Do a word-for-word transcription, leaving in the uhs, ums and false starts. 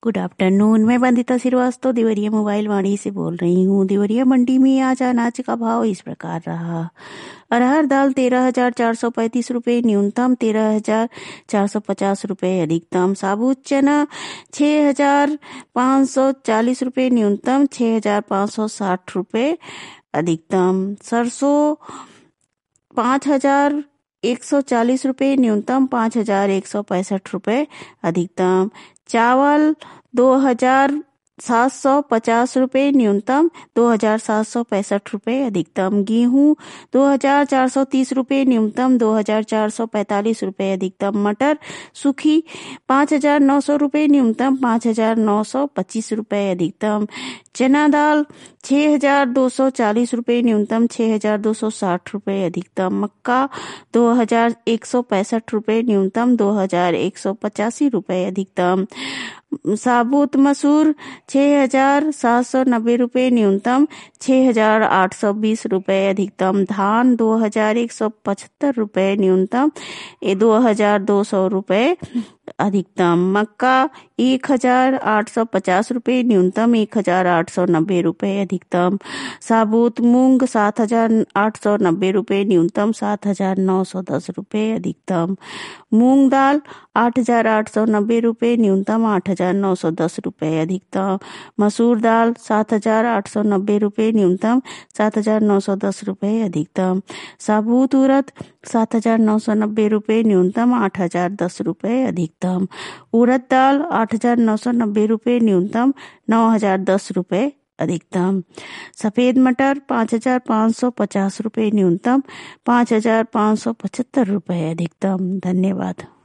Good afternoon. मैं Vandita Shrivastava Deoria mobile वाणी से बोल रही हूँ। देवरिया मंडी में आज अनाज का भाव इस प्रकार रहा। अरहर दाल तेरह हजार चार सौ पैंतीस रुपये न्यूनतम, तेरह हजार चार सौ पचास रुपये अधिकतम। साबुत चना छः हजार पाँच सौ चालीस रुपये न्यूनतम, छः हजार पाँच सौ साठ रुपये अधिकतम। सरसों पाँच हजार एक सौ चालीस रुपये न्यूनतम, पाँच हजार एक सौ पैंसठ रुपये अधिकतम। चावल दो हजार सात सौ पचास रुपये न्यूनतम, दो हजार सात सौ पैंसठ रुपये अधिकतम। गेहूं दो हजार चार सौ तीस रुपये न्यूनतम, दो हजार चार सौ पैंतालीस रुपये अधिकतम। मटर सूखी पाँच हजार नौ सौ रुपये न्यूनतम, पाँच हजार नौ सौ पच्चीस रुपये अधिकतम। चना दाल छः हजार दो सौ चालीस रुपये न्यूनतम, छः हजार दो सौ साठ रुपये अधिकतम। मक्का दो हजार एक सौ पैंसठ रुपये न्यूनतम, दो हजार एक सौ पचासी रुपये अधिकतम। साबुत मसूर छः हजार सात सौ नब्बे रुपये न्यूनतम, छः हजार आठ सौ बीस रुपये अधिकतम। धान दो हजार एक सौ पचहत्तर रुपये न्यूनतम, दो हजार दो सौ रुपये अधिकतम। मक्का एक हजार आठ सौ पचास रुपये न्यूनतम, एक हजार आठ सौ नब्बे रुपये अधिकतम। साबुत मूंग सात हजार आठ सौ नब्बे रुपये न्यूनतम, सात हजार नौ सौ दस रुपये अधिकतम। मूंग दाल आठ हजार आठ सौ नब्बे रुपये न्यूनतम, आठ हजार नौ सौ दस रुपये अधिकतम। मसूर दाल सात हजार आठ सौ नब्बे रुपये न्यूनतम, सात हजार नौ सौ दस रुपये अधिकतम। साबुत उड़द सात हजार नौ सौ नब्बे रुपये न्यूनतम, आठ हजार दस रुपये अधिकतम। उड़द दाल आठ हजार नौ सौ नब्बे रुपये न्यूनतम, नौ हजार दस रुपये अधिकतम। सफेद मटर पाँच हजार पाँच सौ पचास रुपये न्यूनतम, पाँच हजार पाँच सौ पचहत्तर रुपये अधिकतम। धन्यवाद।